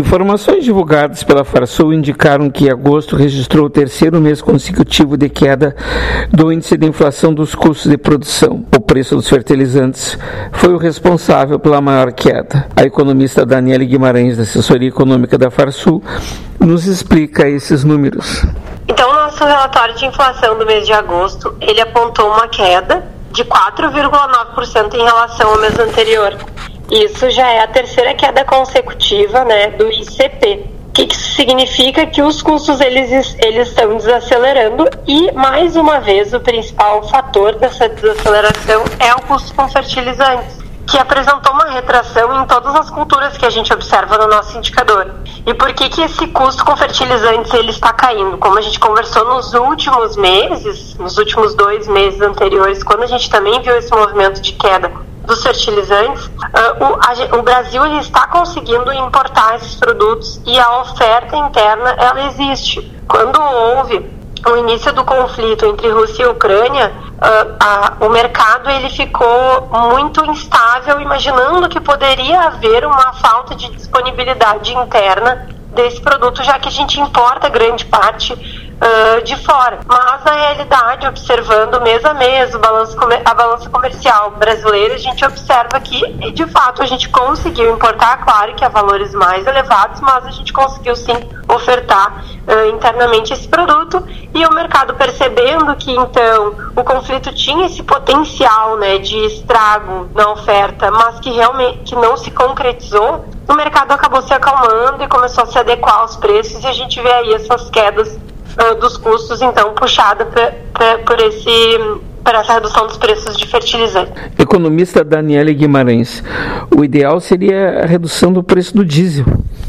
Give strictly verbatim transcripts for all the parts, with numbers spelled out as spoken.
Informações divulgadas pela Farsul indicaram que agosto registrou o terceiro mês consecutivo de queda do índice de inflação dos custos de produção. O preço dos fertilizantes foi o responsável pela maior queda. A economista Daniele Guimarães, da assessoria econômica da Farsul, nos explica esses números. Então, nosso relatório de inflação do mês de agosto, ele apontou uma queda de quatro vírgula nove por cento em relação ao mês anterior. Isso já é a terceira queda consecutiva, né, do I C P. O que isso significa? Que os custos eles, eles estão desacelerando e, mais uma vez, o principal fator dessa desaceleração é o custo com fertilizantes, que apresentou uma retração em todas as culturas que a gente observa no nosso indicador. E por que que esse custo com fertilizantes ele está caindo? Como a gente conversou nos últimos meses, nos últimos dois meses anteriores, quando a gente também viu esse movimento de queda dos fertilizantes, uh, o, a, o Brasil ele está conseguindo importar esses produtos e a oferta interna ela existe. Quando houve o início do conflito entre Rússia e Ucrânia, uh, a, o mercado ele ficou muito instável, imaginando que poderia haver uma falta de disponibilidade interna desse produto, já que a gente importa grande parte uh, de fora. Mas na realidade, observando mês a mês o balanço, a balança comercial brasileira, a gente observa que de fato a gente conseguiu importar, claro que a valores mais elevados, mas a gente conseguiu sim ofertar uh, internamente esse produto, e o mercado percebendo que então o conflito tinha esse potencial, né, de estrago na oferta, mas que realmente que não se concretizou, o mercado acabou se acalmando e começou a se adequar aos preços, e a gente vê aí essas quedas uh, dos custos, então, puxada pra, pra, por esse, por essa redução dos preços de fertilizante. Economista Daniele Guimarães, o ideal seria a redução do preço do diesel.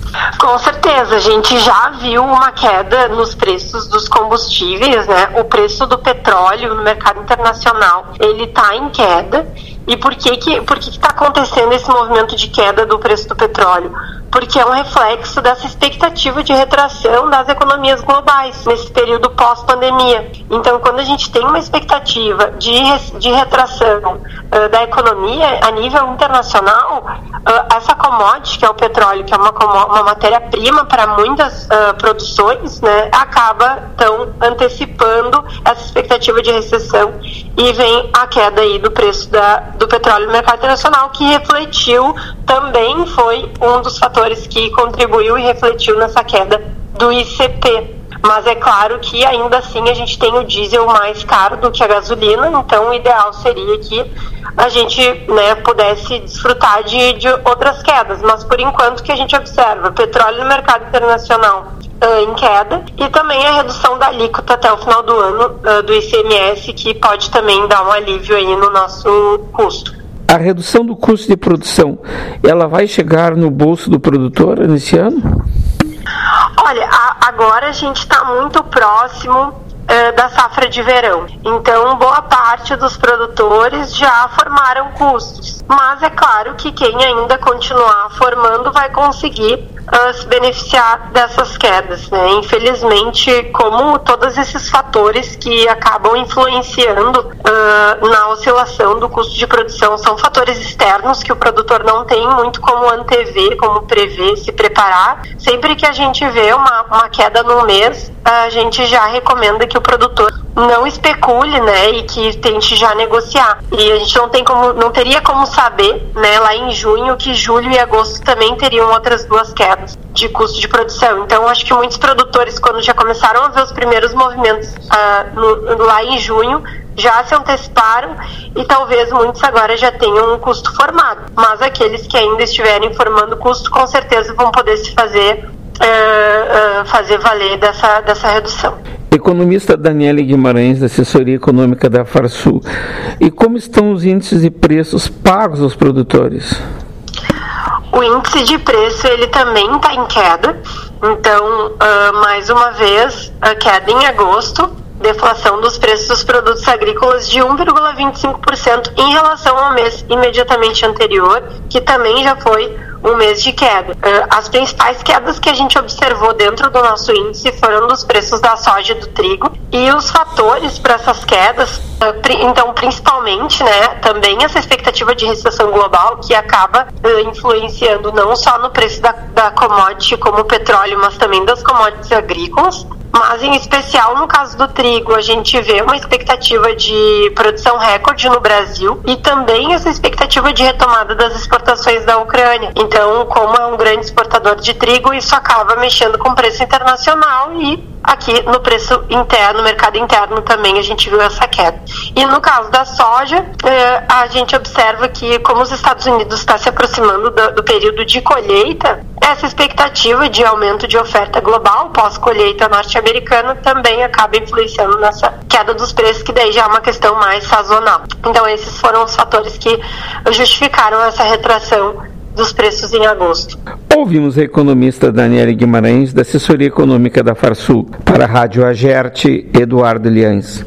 Com certeza, a gente já viu uma queda nos preços dos combustíveis, né? O preço do petróleo no mercado internacional, ele está em queda. E por que que por que está acontecendo esse movimento de queda do preço do petróleo? Porque é um reflexo dessa expectativa de retração das economias globais nesse período pós-pandemia. Então, quando a gente tem uma expectativa de, de retração uh, da economia a nível internacional, uh, essa commodity, que é o petróleo, que é uma, uma matéria-prima para muitas uh, produções, né, acaba então antecipando essa expectativa de recessão, e vem a queda aí do preço da, do petróleo no mercado internacional, que refletiu, também foi um dos fatores que contribuiu e refletiu nessa queda do I C P. Mas é claro que ainda assim a gente tem o diesel mais caro do que a gasolina, então o ideal seria que a gente, né, pudesse desfrutar de, de outras quedas, mas por enquanto que a gente observa petróleo no mercado internacional uh, em queda, e também a redução da alíquota até o final do ano uh, do I C M S, que pode também dar um alívio aí no nosso custo. A redução do custo de produção, ela vai chegar no bolso do produtor nesse ano? Olha, a, agora a gente está muito próximo uh, da safra de verão. Então, boa parte dos produtores já formaram custos. Mas é claro que quem ainda continuar formando vai conseguir uh, se beneficiar dessas quedas, né? Infelizmente, como todos esses fatores que acabam influenciando uh, na oscilação do custo de produção são fatores externos que o produtor não tem muito como antever, como prever, se preparar. Sempre que a gente vê uma, uma queda no mês, a gente já recomenda que o produtor não especule, né, e que tente já negociar. E a gente não tem como, não teria como saber, né, lá em junho, que julho e agosto também teriam outras duas quedas de custo de produção. Então, acho que muitos produtores, quando já começaram a ver os primeiros movimentos uh, no, lá em junho, já se anteciparam, e talvez muitos agora já tenham um custo formado. Mas aqueles que ainda estiverem formando custo, com certeza vão poder se fazer, uh, uh, fazer valer dessa, dessa redução. Economista Daniele Guimarães, da assessoria econômica da Farsul. E como estão os índices de preços pagos aos produtores? O índice de preço ele também está em queda. Então, uh, mais uma vez, a queda em agosto, deflação dos preços dos produtos agrícolas de um vírgula vinte e cinco por cento em relação ao mês imediatamente anterior, que também já foi um mês de queda. As principais quedas que a gente observou dentro do nosso índice foram dos preços da soja e do trigo, e os fatores para essas quedas, então principalmente, né, também essa expectativa de recessão global que acaba influenciando não só no preço da, da commodity como o petróleo, mas também das commodities agrícolas. Mas, em especial, no caso do trigo, a gente vê uma expectativa de produção recorde no Brasil e também essa expectativa de retomada das exportações da Ucrânia. Então, como é um grande exportador de trigo, isso acaba mexendo com o preço internacional e aqui no preço interno, no mercado interno também a gente viu essa queda. E no caso da soja, eh, a gente observa que como os Estados Unidos está se aproximando do, do período de colheita, essa expectativa de aumento de oferta global pós-colheita norte-americana também acaba influenciando nessa queda dos preços, que daí já é uma questão mais sazonal. Então esses foram os fatores que justificaram essa retração dos preços em agosto. Ouvimos a economista Daniele Guimarães, da assessoria econômica da Farsul. Para a Rádio Agerte, Eduardo Liães.